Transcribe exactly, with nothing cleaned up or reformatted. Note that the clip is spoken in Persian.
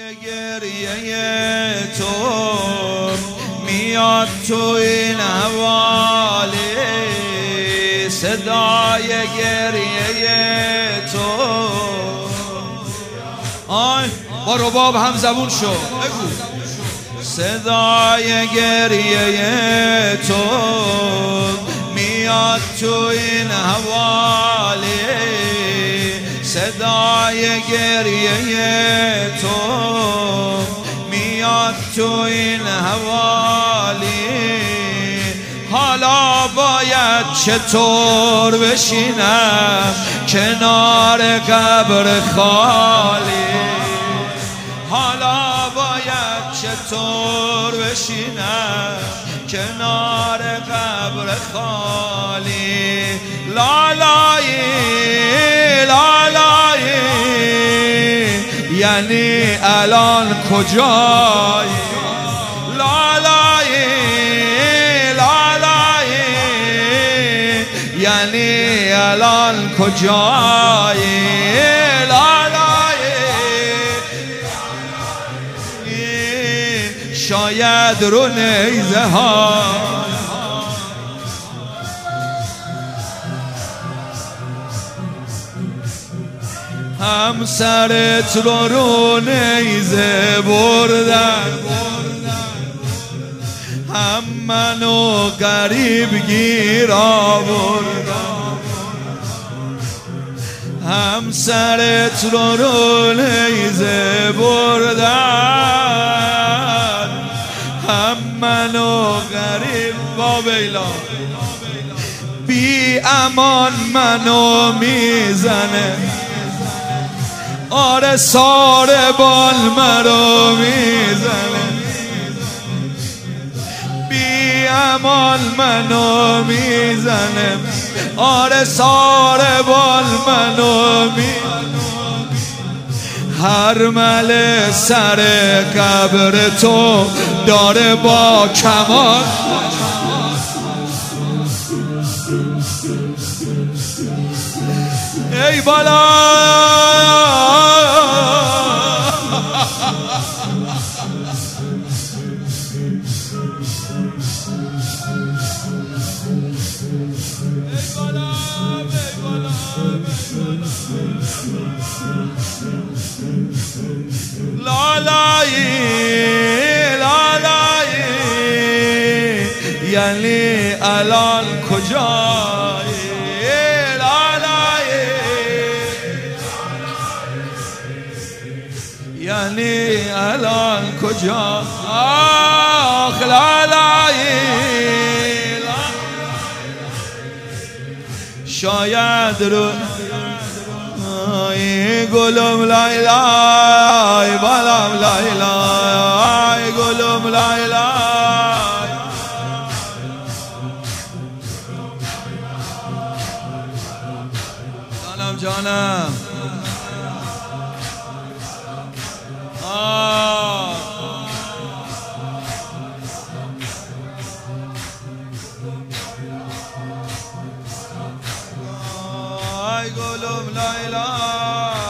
گریه تو میاد تو این حوالی، صدای گریه تو. آی با رباب هم زبون شو بگو. صدای گریه تو میاد تو این حوالی، صدای گریه تو میاد تو این حوالی. حالا باید چطور بشینم کنار قبر خالی، حالا باید چطور بشینم کنار قبر خالی. لالایی لالایی یعنی الان کجایی؟ لالایی لالایی یعنی الان کجایی؟ لالایی شاید رو نیزه ها همسرت رو رو نیزه بردن، هم منو غریب گیر آوردن. همسرت رو رو نیزه بردن، هم منو غریب با بیلا بی امان منو میزنه. آره ساره بال مرا میزنه، بی امان منو میزنه. آره ساره بال منو میزنه. هر مله سر قبر تو داره با کمان ای بالا. لالایی لالایی یعنی الان کجایی؟ لالایی یعنی الان کجا؟ آخ لالایی شاید رو ای گلم لیلا ای بالام لیلا ای گلم لیلا. جانم جانم آه ای گلم لیلا